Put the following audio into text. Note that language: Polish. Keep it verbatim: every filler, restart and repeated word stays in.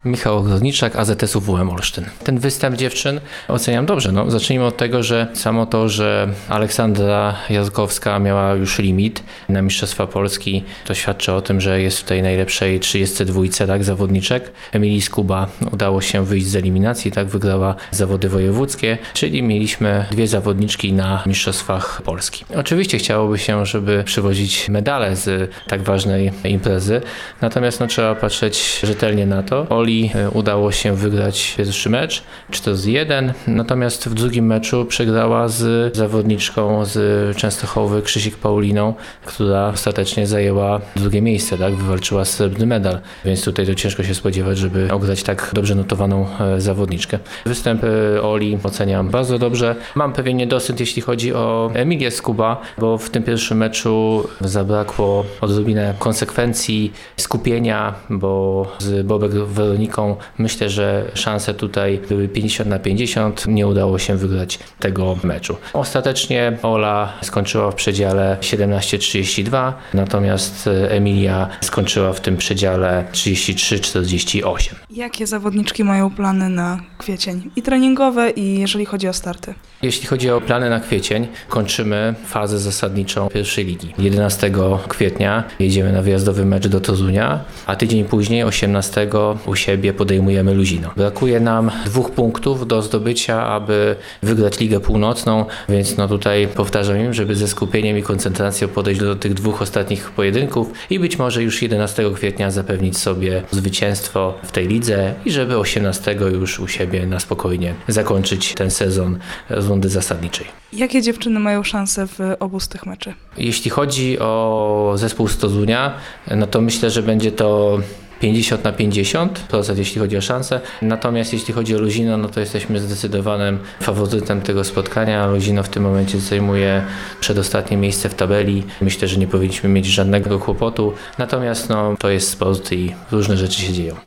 Michał Ogrodniczak, A Z S U W M Olsztyn. Ten występ dziewczyn oceniam dobrze. No, zacznijmy od tego, że samo to, że Aleksandra Jaskowska miała już limit na Mistrzostwa Polski, to świadczy o tym, że jest w tej najlepszej trzydziestce dwójce tak, zawodniczek. Emilii Skuba udało się wyjść z eliminacji, tak wygrała zawody wojewódzkie, czyli mieliśmy dwie zawodniczki na Mistrzostwach Polski. Oczywiście chciałoby się, żeby przywozić medale z tak ważnej imprezy, natomiast no, trzeba patrzeć rzetelnie na to. Oli udało się wygrać pierwszy mecz cztery jeden, natomiast w drugim meczu przegrała z zawodniczką z Częstochowy Krzysiek Pauliną, która ostatecznie zajęła drugie miejsce, tak? Wywalczyła srebrny medal, więc tutaj to ciężko się spodziewać, żeby ograć tak dobrze notowaną zawodniczkę. Występ Oli oceniam bardzo dobrze. Mam pewien niedosyt, jeśli chodzi o Emilię Skuba, bo w tym pierwszym meczu zabrakło odrobinę konsekwencji, skupienia, bo z Bobek Weroniką myślę, że szanse tutaj były pięćdziesiąt na pięćdziesiąt. Nie udało się wygrać tego meczu. Ostatecznie Ola skończyła w przedziale siedemnaście trzydzieści dwa, natomiast Emilia skończyła w tym przedziale trzydzieści trzy czterdzieści osiem. Jakie zawodniczki mają plany na kwiecień? I treningowe, i jeżeli chodzi o starty? Jeśli chodzi o plany na kwiecień, kończymy fazę zasadniczą pierwszej ligi. jedenastego kwietnia jedziemy na wyjazdowy mecz do Torunia, a tydzień później, osiemnastego u siebie podejmujemy Luzino. Brakuje nam dwóch punktów do zdobycia, aby wygrać Ligę Północną, więc no tutaj powtarzam im, żeby ze skupieniem i koncentracją podejść do tych dwóch ostatnich pojedynków i być może już jedenastego kwietnia zapewnić sobie zwycięstwo w tej lidze i żeby osiemnastego już u siebie na spokojnie zakończyć ten sezon z rundy zasadniczej. Jakie dziewczyny mają szanse w obu z tych meczy? Jeśli chodzi o zespół z Torunia, no to myślę, że będzie to pięćdziesiąt na pięćdziesiąt procent, jeśli chodzi o szanse. Natomiast jeśli chodzi o Luzino, no to jesteśmy zdecydowanym faworytem tego spotkania. Luzino w tym momencie zajmuje przedostatnie miejsce w tabeli. Myślę, że nie powinniśmy mieć żadnego kłopotu. Natomiast no, to jest sport i różne rzeczy się dzieją.